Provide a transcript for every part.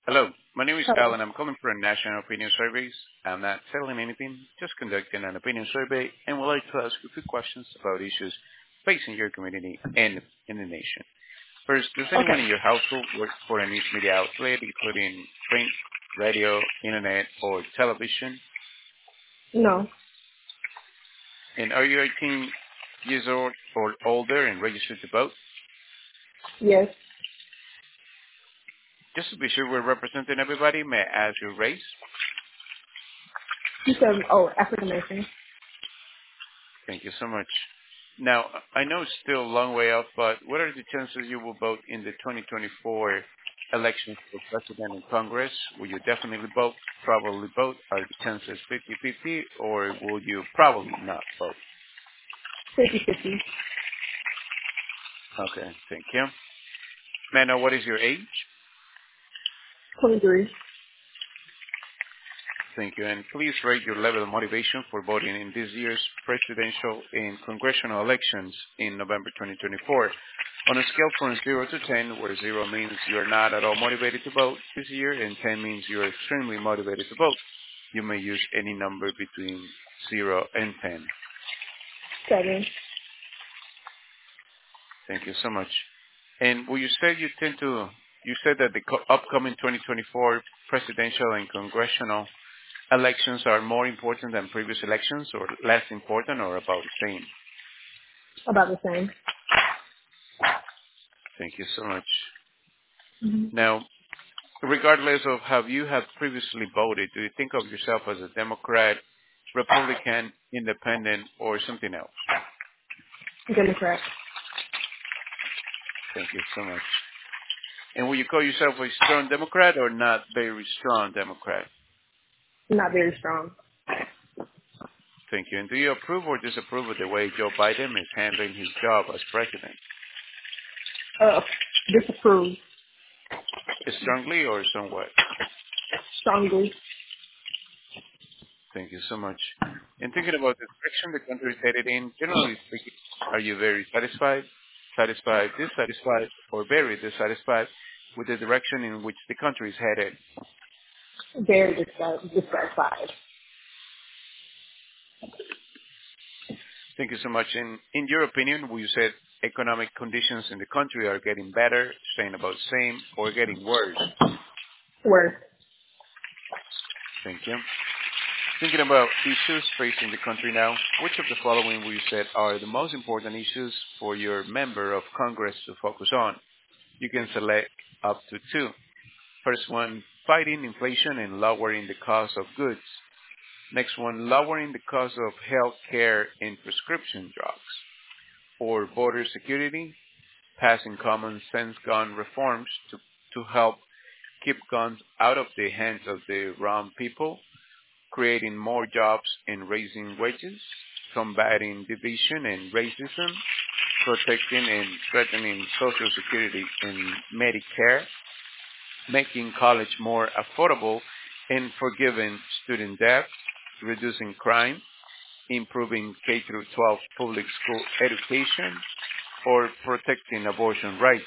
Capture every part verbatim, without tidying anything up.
Hello, my name is Hello. Alan. I'm calling for a national opinion surveys. I'm not selling anything, just conducting an opinion survey, and would like to ask a few questions about issues facing your community and in the nation. First, does anyone Okay. in your household work for a news media outlet, including print, radio, internet, or television? No. And are you eighteen years old or older and registered to vote? Yes. Just to be sure we're representing everybody, may I ask your race? You said, oh, African American. Thank you so much. Now, I know it's still a long way off, but what are the chances you will vote in the twenty twenty-four elections for president and Congress? Will you definitely vote, probably vote? Are the chances fifty-fifty, or will you probably not vote? Fifty fifty. Okay, thank you. May I know what is your age? Twenty-three. Thank you. And please rate your level of motivation for voting in this year's presidential and congressional elections in November twenty twenty-four. On a scale from zero to ten, where zero means you're not at all motivated to vote this year and ten means you're extremely motivated to vote, you may use any number between zero and ten. Seven. Thank you so much. And well, you said you tend to, you said that the co- upcoming twenty twenty-four presidential and congressional elections are more important than previous elections, or less important, or about the same? About the same. Thank you so much. Mm-hmm. Now, regardless of how you have previously voted, do you think of yourself as a Democrat, Republican, Independent, or something else? Democrat. Thank you so much. And will you call yourself a strong Democrat or not very strong Democrat? Not very strong. Thank you. And do you approve or disapprove of the way Joe Biden is handling his job as president? Uh, disapprove. Strongly or somewhat? Strongly. Thank you so much. And thinking about the direction the country is headed in, generally speaking, are you very satisfied, satisfied, dissatisfied, or very dissatisfied with the direction in which the country is headed? Very dissatisfied. dissatisfied. Thank you so much. And in your opinion, will you say economic conditions in the country are getting better, staying about the same, or getting worse? Worth. Thank you. Thinking about issues facing the country now, which of the following will you say are the most important issues for your member of Congress to focus on? You can select up to two. First one, fighting inflation and lowering the cost of goods. Next one, lowering the cost of health care and prescription drugs. Or border security, passing common sense gun reforms to, to help keep guns out of the hands of the wrong people, creating more jobs and raising wages, combating division and racism, protecting and strengthening Social Security and Medicare, making college more affordable and forgiving student debt, reducing crime, improving K through twelve public school education, or protecting abortion rights.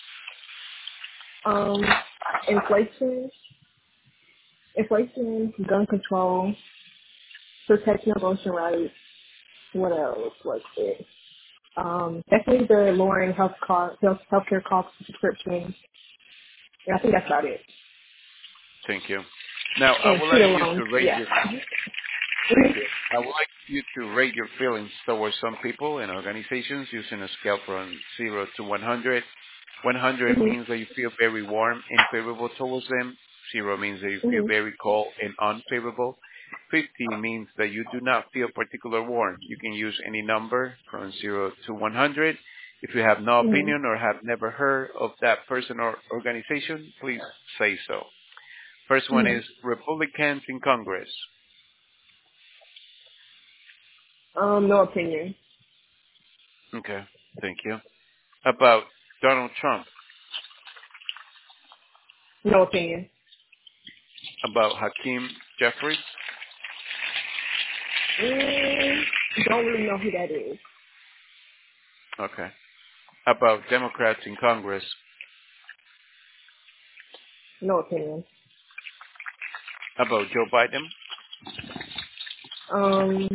Um, inflation. Inflation. Gun control. Protection of ocean rights. What else? What's it? Um, definitely the lowering health cost, health healthcare costs, prescription. And I think that's about it. Thank you. Now, I And would like student you loans. to rate Yeah. your Thank you. I would like you to rate your feelings towards some people and organizations using a scale from zero to one hundred. one hundred Mhm. means that you feel very warm and favorable towards them. zero means that you feel Mhm. very cold and unfavorable. fifty means that you do not feel particular warm. You can use any number from zero to one hundred. If you have no Mhm. opinion or have never heard of that person or organization, please say so. First one Mhm. is Republicans in Congress. Um, no opinion. Okay, thank you. About Donald Trump, No opinion. about Hakeem Jeffries. Mm, don't really know who that is. Okay. About Democrats in Congress. No opinion. About Joe Biden? Um,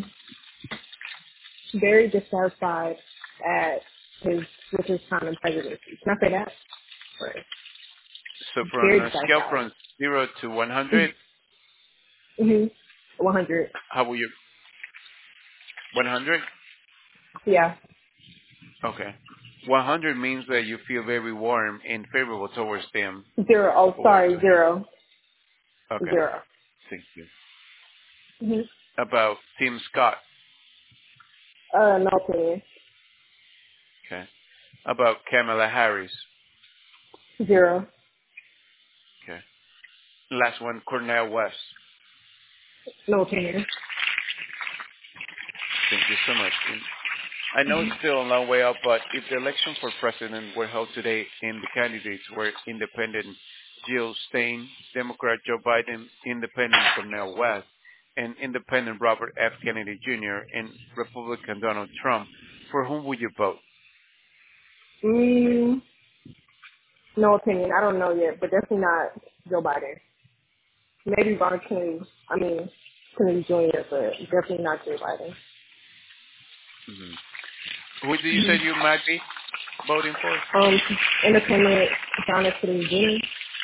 very dissatisfied at his with his time in presidency. Can I say that? Right. So from Very a scale dissatisfied. from zero to one hundred, Mm-hmm. one hundred. how will you? one hundred? Yeah. Okay. one hundred means that you feel very warm and favorable towards them. Zero. Oh, Or sorry. Zero. okay. Zero. Thank you. Mm-hmm. About Tim Scott. Uh, no opinion. Okay. About Kamala Harris. Zero. Okay. Last one, Cornel West. No opinion. Thank you so much. And I know it's still a long way out, but if the election for president were held today and the candidates were independent Jill Stein, Democrat Joe Biden, independent Cornel West, and independent Robert F. Kennedy Junior, and Republican Donald Trump, for whom would you vote? Mm, no opinion. I don't know yet, but definitely not Joe Biden. Maybe Ron King. I mean, Kennedy Junior, but definitely not Joe Biden. hmm Who do you say you might be voting for? Um, independent John F. Kennedy Junior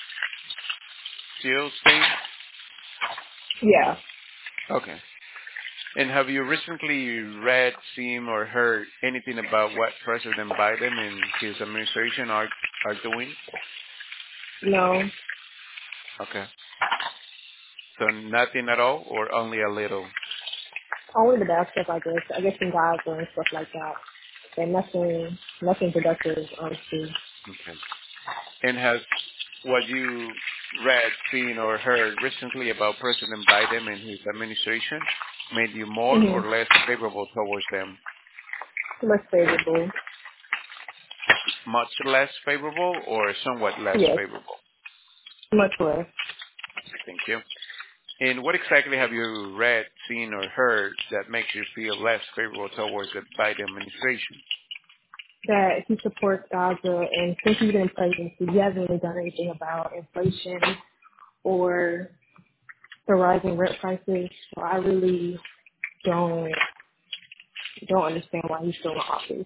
Jill Stein? Yeah. Okay. And have you recently read, seen, or heard anything about what President Biden and his administration are are doing? No. Okay. So nothing at all, or only a little? Only the bad stuff, I guess. I guess some guys and stuff like that. And nothing, nothing productive, honestly. Okay. And has what you read, seen, or heard recently about President Biden and his administration made you more Mm-hmm. or less favorable towards them? Less favorable. Much less favorable or somewhat less Yes. favorable? Much less. Thank you. And what exactly have you read, seen, or heard that makes you feel less favorable towards the Biden administration? That he supports Gaza, and since he's been in presidency, he hasn't really done anything about inflation or the rising rent prices. So I really don't don't understand why he's still in office.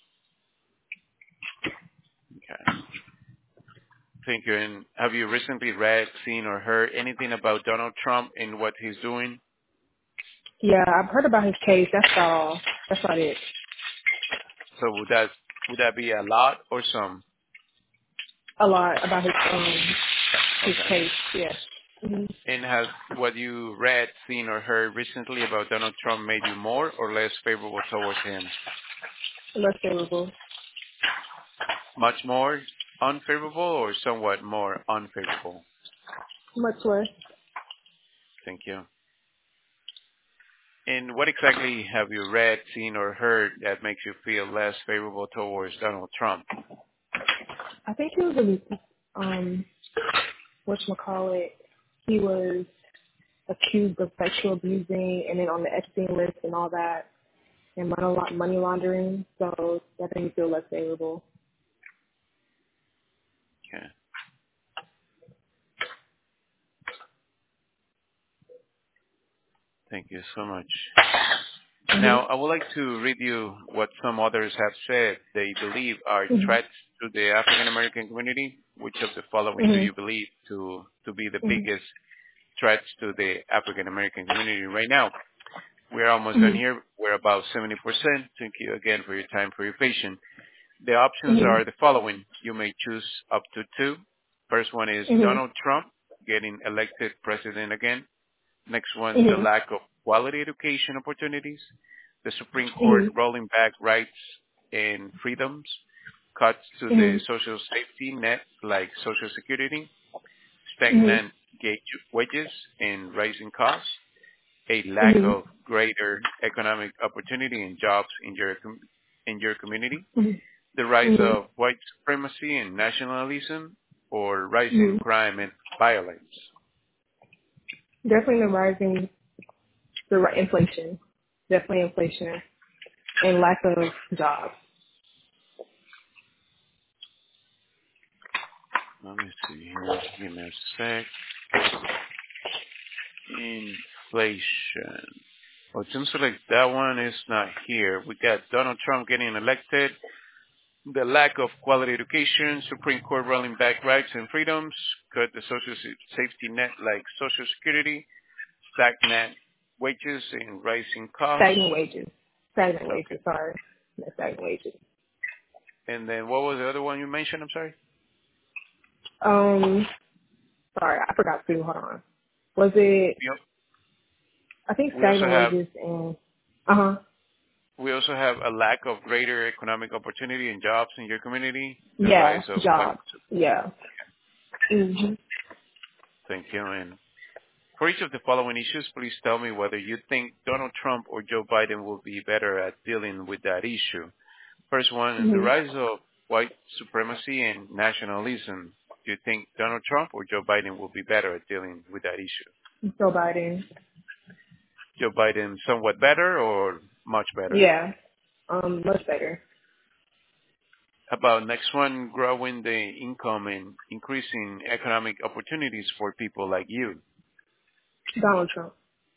Okay. Thank you. And have you recently read, seen, or heard anything about Donald Trump and what he's doing? Yeah, I've heard about his case. That's all. That's about it. So would that would that be a lot or some? A lot about his um his Okay. case. Yeah. Mm-hmm. And has what you read, seen, or heard recently about Donald Trump made you more or less favorable towards him? Less favorable. Much more unfavorable or somewhat more unfavorable? Much less. Thank you. And what exactly have you read, seen, or heard that makes you feel less favorable towards Donald Trump? I think he was a um whatchamacallit. He was accused of sexual abusing and then on the Epstein list and all that and money la- money laundering. So that made me feel less favorable. Okay. Thank you so much. Mhm. Now, I would like to read you what some others have said they believe are Mhm. threats to the African American community. Which of the following do Mhm. you believe to, to be the Mhm. biggest threats to the African American community right now? We're almost done Mhm. here. We're about seventy percent. Thank you again for your time, for your patience. The options Mhm. are the following. You may choose up to two. First one is Mhm. Donald Trump getting elected president again. Next one, the Mhm. lack of quality education opportunities. The Supreme Court Mhm. rolling back rights and freedoms. Cuts to the Mhm. social safety net like Social Security. Mhm. Stagnant gauge wages and rising costs. A lack Mhm. of greater economic opportunity and jobs in your com- in your community, Mhm. the rise Mhm. of white supremacy and nationalism, or rising Mhm. crime and violence. Definitely the rising the ri- inflation. Definitely inflation and lack of jobs. Let me see here. Give me a sec. Inflation. Well, it seems like that one is not here. We got Donald Trump getting elected, the lack of quality education, Supreme Court rolling back rights and freedoms, cut the social safety net like Social Security, stagnant wages and rising costs. Stagnant wages. Stagnant Okay. wages, sorry. No, stagnant wages. And then what was the other one you mentioned? I'm sorry. Um, sorry, I forgot to. Hold on. Was it, Yep. I think We also stagnant have wages and, uh-huh. we also have a lack of greater economic opportunity and jobs in your community. The Yeah, rise of white. jobs. Yeah. Mm-hmm. Thank you. And for each of the following issues, please tell me whether you think Donald Trump or Joe Biden will be better at dealing with that issue. First one, the Mm-hmm. rise of white supremacy and nationalism. Do you think Donald Trump or Joe Biden will be better at dealing with that issue? Joe Biden. Joe Biden somewhat better or much better? Yeah. Um, much better. How about next one, growing the income and increasing economic opportunities for people like you? Donald Trump.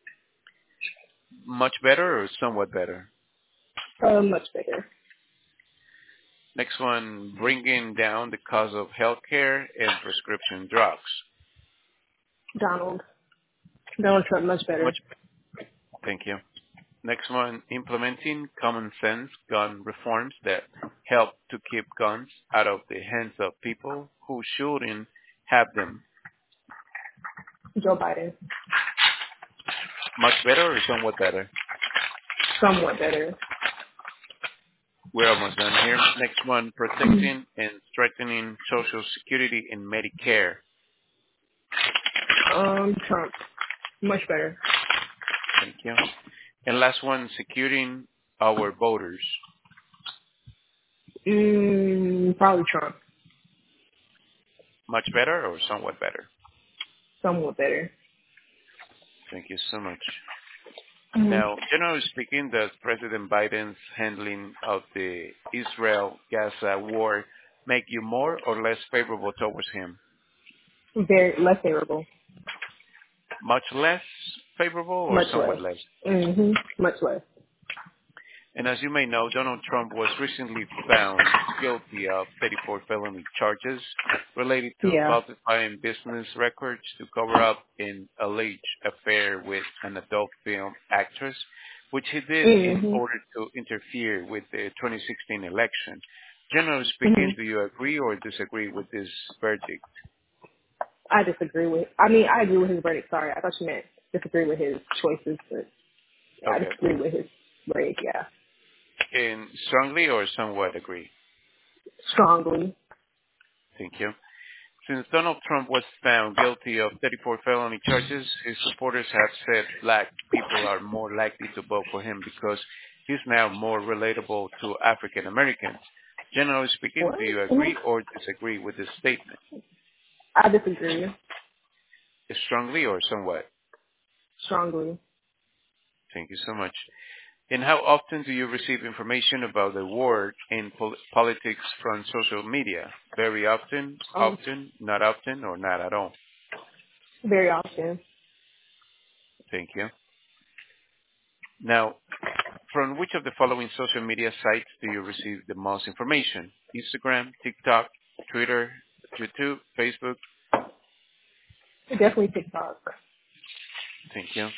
Much better or somewhat better? Uh, much better. Next one, bringing down the cost of healthcare and prescription drugs. Donald. Donald Trump, much better. Much. Thank you. Next one, implementing common sense gun reforms that help to keep guns out of the hands of people who shouldn't have them. Joe Biden. Much better or somewhat better? Somewhat better. We're almost done here. Next one, protecting and strengthening Social Security and Medicare. Um, Trump. Much better. Thank you. And last one, securing our voters. Mm, probably Trump. Much better or somewhat better? Somewhat better. Thank you so much. Mm-hmm. Now, generally speaking, does President Biden's handling of the Israel-Gaza war make you more or less favorable towards him? Very less favorable. Much less favorable or Much somewhat less. less? Mm-hmm. Much less. And as you may know, Donald Trump was recently found guilty of thirty-four felony charges related to Yeah. falsifying business records to cover up an alleged affair with an adult film actress, which he did in Mm-hmm. order to interfere with the twenty sixteen election. Generally speaking, Mm-hmm. do you agree or disagree with this verdict? I disagree with. I mean, I agree with his verdict. Sorry, I thought you meant disagree with his choices, but yeah, I Okay. disagree with his verdict. Yeah, And strongly or somewhat agree? strongly. Thank you. Since Donald Trump was found guilty of thirty-four felony charges, his supporters have said black people are more likely to vote for him because he's now more relatable to African Americans. Generally speaking, What? do you agree or disagree with this statement? I disagree. Strongly or somewhat? Strongly. Thank you so much. And how often do you receive information about the war in pol- politics from social media? Very often, Um, often, not often, or not at all? very often. Thank you. Now, from which of the following social media sites do you receive the most information? Instagram, TikTok, Twitter, YouTube, Facebook? Definitely TikTok. Thank you.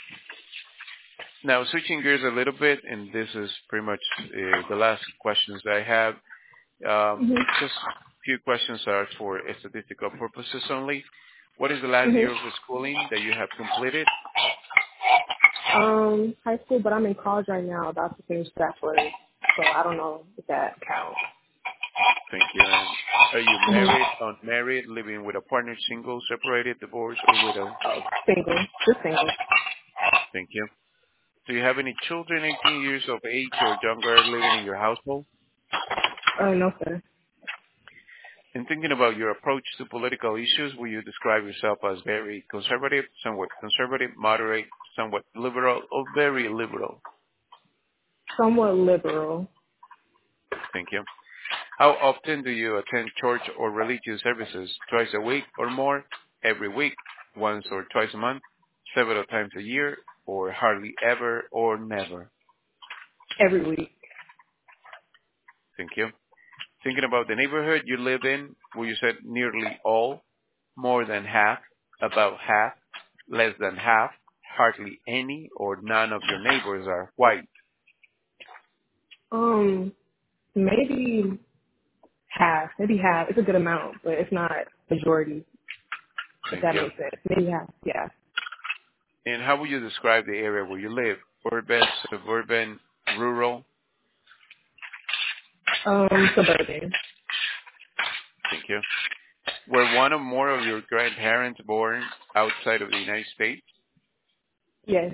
Now, switching gears a little bit, and this is pretty much uh, the last questions that I have. Um, Mhm. just a few questions are for statistical purposes only. What is the last Mhm. year of the schooling that you have completed? Um, high school, but I'm in college right now, about to finish bachelor's, so I don't know if that counts. Thank you. And are you Mhm. married, unmarried, living with a partner, single, separated, divorced, or widow? Oh, single, just single. Thank you. Do you have any children eighteen years of age or younger living in your household? Uh, no sir. In thinking about your approach to political issues, will you describe yourself as very conservative, somewhat conservative, moderate, somewhat liberal, or very liberal? Somewhat liberal. Thank you. How often do you attend church or religious services? Twice a week or more? Every week? Once or twice a month? several times a year, or hardly ever, or never? Every week. Thank you. Thinking about the neighborhood you live in, will you say nearly all, more than half, about half, less than half, hardly any, or none of your neighbors are white? Um, maybe half. Maybe half. It's a good amount, but it's not majority. If Thank that you. makes sense. Maybe half. Yeah. And how would you describe the area where you live? Urban, suburban, rural? Um, suburban. Thank you. Were one or more of your grandparents born outside of the United States? Yes.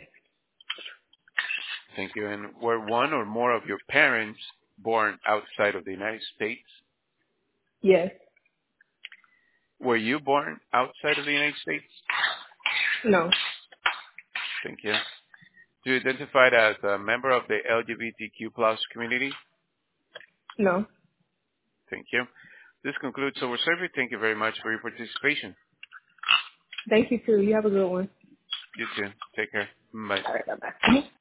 Thank you. And were one or more of your parents born outside of the United States? Yes. Were you born outside of the United States? No. Thank you. Do you identify as a member of the L G B T Q plus community? No. Thank you. This concludes our survey. Thank you very much for your participation. Thank you too. You have a good one. You too. Take care. Bye. All right. Bye bye.